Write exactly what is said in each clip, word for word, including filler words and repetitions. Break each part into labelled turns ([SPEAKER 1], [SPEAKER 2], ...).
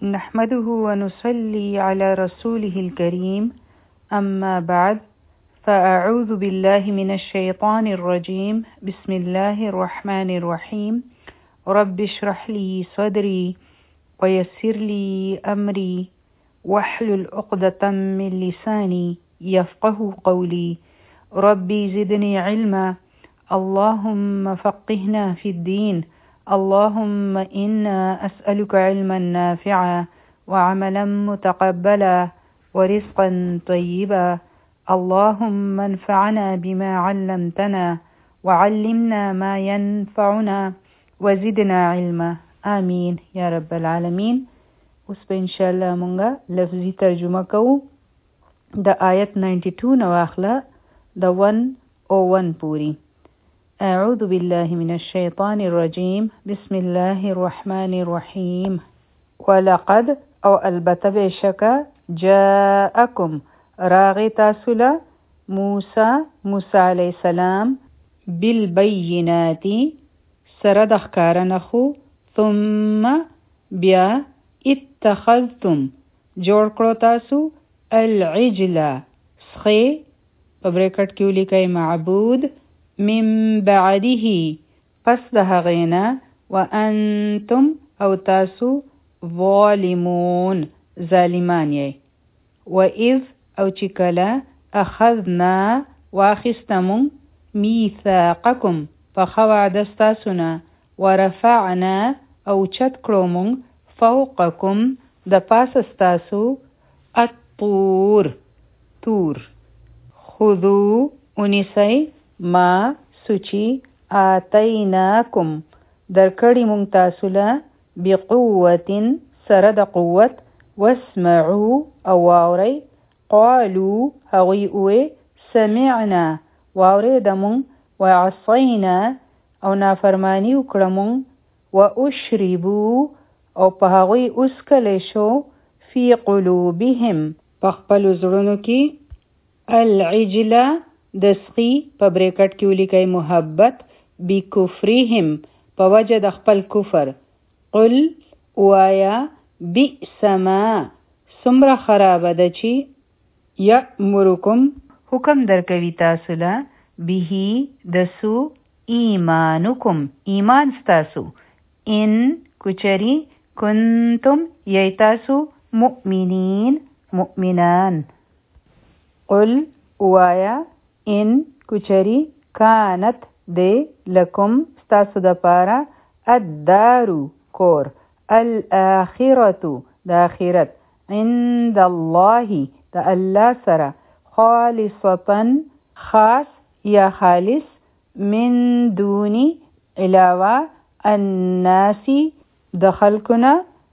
[SPEAKER 1] نحمده ونصلي على رسوله الكريم أما بعد فأعوذ بالله من الشيطان الرجيم بسم الله الرحمن الرحيم رب اشرح لي صدري ويسر لي أمري واحلل عقدة من لساني يفقه قولي ربي زدني علما اللهم فقهنا في الدين اللهم إنا أسألك علما نافعا وعملا متقبلا ورزقا طيبا اللهم انفعنا بما علمتنا وعلمنا ما ينفعنا وزدنا علما آمين يا رب العالمين. اوس په ان شاء الله مونږه لفظي ترجمه کوو د آیت92 نو اخلا د one oh one پوری. اعوذ بالله من الشیطان الرجیم بسم الله الرحمن الرحیم. ولقد او البته بشکا جاءکم راغی تاسو له موسی موسی علیہ السلام بالبینات سره د ښکاره نښو ثم بیا اتخذتم جوړ کړو تاسو العجل سخی په بریکټ کې ولیکئ معبود من بعده پس د هغې نه وانتم او تاسو ظالمون ظالمان یې وإذ او چې کله اخذنا واخیستمون میثاقکم په ښه وعده ستاسو نه ورفعنا او چت کړو مونږ فوقکم د پاسه ستاسو الطور تور خذو ونیسئ ما سوچی آتیناکم درکړی مونږ تاسو له بقوت سره د قوت واسمعوا او واورئ قالو هغوی اوې سمعنا واورېده مونږ وعصینا او نافرمانی وکړه مونږ واشربوا او په هغوی اوسکلی شو فی قلوبهم په خپلو زړونو کې العجله د سخي په بریکټ کې ولیکئ محبت بکفرهم په وجه د خپل کفر قل وایا بئس ما څومره خرابه ده چې یأمرکم حکم درکوي تاسو له به د سو ایمانکم ایمان ستاسو ان کچری کنتم یی تاسو مؤمنین مؤمنان قل وایا ان کچری کانت دے لکم ستاسو د پارا الدارو کور الاخرتو د آخرت عند الله د الله سره خالصتن خاص یا خالص من دونی علاوه الناسی د خلقنا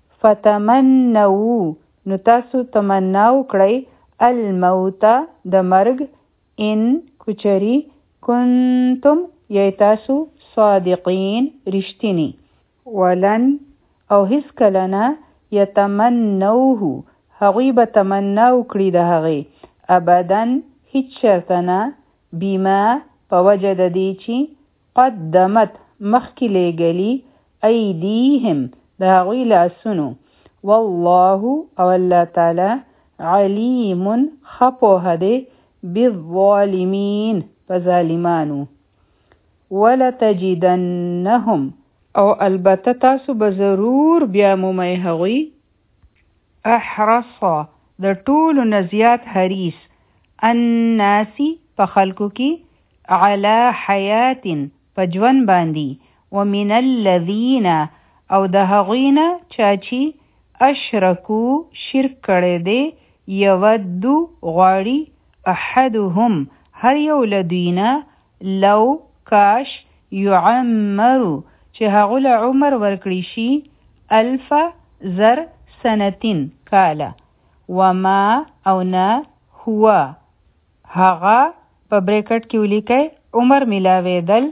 [SPEAKER 1] فتمنو نو تاسو تمناو کړئ الموت د مرگ ان کچری کنتم یی تاسو صادقین رشتینی ولن او هیڅ کله نه یتمنوه هغوی به تمناو کړي د هغې ابدا هیڅ شرطه نه بیما په وجه د دې چې قدمت مخکې لیږلي ایدیهم د هغوی لاسونو والله او الله تعالی علیم ښه پوهه دی بالظالمین په ظالمانو ولتجدنهم او البته تاسو به ضرور بیا مومئ هغوی احرص د ټولو نه زیات حریص الناسی په خلکو کې علی حیات په ژوند باندې ومن الذین او د هغوی نه چا چې اشرکو شرک کړی دی یودو غواړي احدهم هر یو له دوی نه لو کاش یعمرو چې هغو له عمر ورکړي شي الف زر سنتین کاله وما او نه هو هغه په بریکټ کې ولیکئ عمر ملاوېدل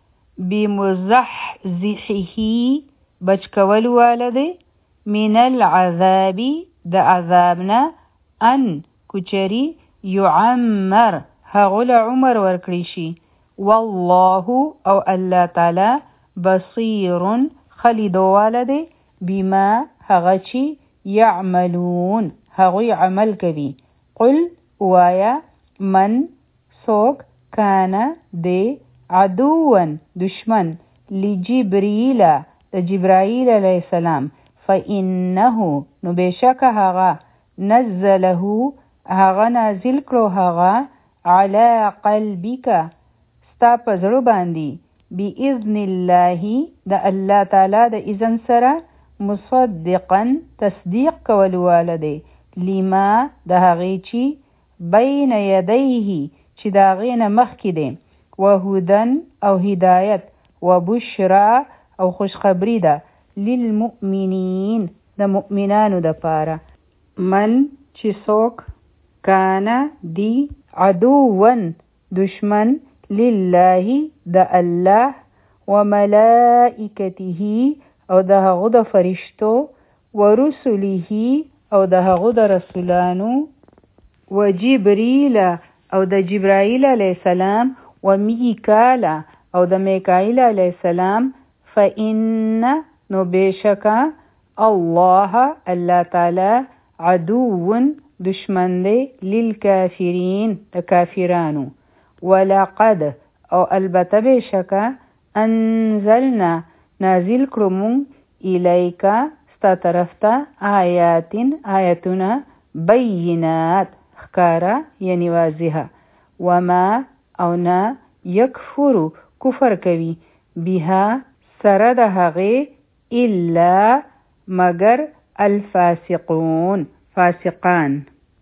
[SPEAKER 1] بمزحزحه بچ کول واله دی من العذاب د عذاب نه ان کچری یعمر هغه له عمر ورکړي شي والله او الله تعالی بصیر خلیدواله دی بما هغه چې یعملون هغوی عمل کوي. قل وایا من سوک کان دی عدوان دشمن لجبریل د جبرائیل علیہ السلام فإنه نو بشک هغه نزله هغه نازل کړو هغه علی قلبک ستا په زړه باندې بإذن الله د الله تعالی د اذن سره مصدقا تصدیق کول والده لما د هغې چې بین یدیه چې د هغې نه مخکې دی وهدن او هدایت وبشرا او خوشخبری ده للمؤمنین د مؤمنانو د پاره. من چې څوک کانا دی عدوان دشمن لله د الله وملائکته او د هغه د فرشتو ورسله او د هغه د رسولانو وجبریل او د جبرائیل علیہ السلام ومیکال او د میکائیل علیہ السلام فإن نو بشکا الله الله تعالی عدو دشمن دی للکافرین د کافرانو. ولقد او البته بشکا انزلنا نازل کرمون الیکا ستا طرف ته آیات آیتنا بینات خکارا یعنی واضحه وما او نه یکفر کفر کوي بها سره د هغې الا مگر الفاسقون فاسقان.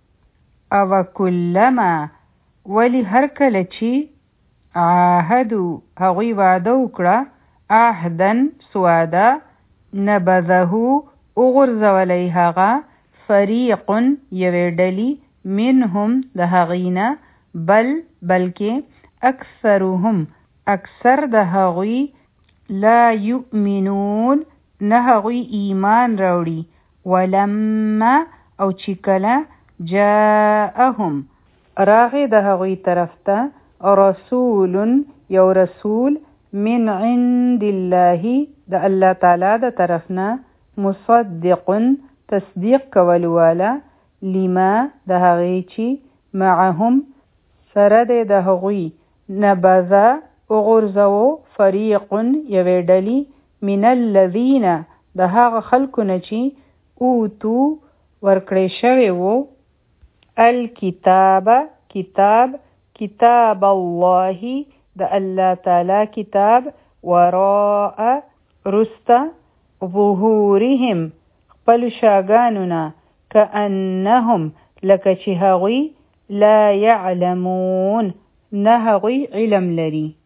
[SPEAKER 1] او کلما ولی هر کله چې عاهدو هغوی واده وکړه عهدن سواده نبذه وغورځولی هغه فریق یوې ډلې منهم د هغوی نه بل بلکې اکثرهم اکثر د هغوی لا یؤمنون نه هغوی ایمان راوړي ولما او چې کله جاءهم راغی د هغوی طرف ته رسول یو رسول من عند الله د الله تعالی د طرف نه مصدق تصدیق کول والا لما د هغې چې معهم سره دی د هغوی نبذه وغورځوو فریق یوې ډلې من الذین د هغه خلکو نه چې اوتو ورکړی شوی وو الکتاب کتاب کتاب الله د الله تعالی کتاب وراء رسته ظهورهم خپل شاګانو نه کأنهم لکه چې هغوی لا یعلمون نه هغوی علم لري.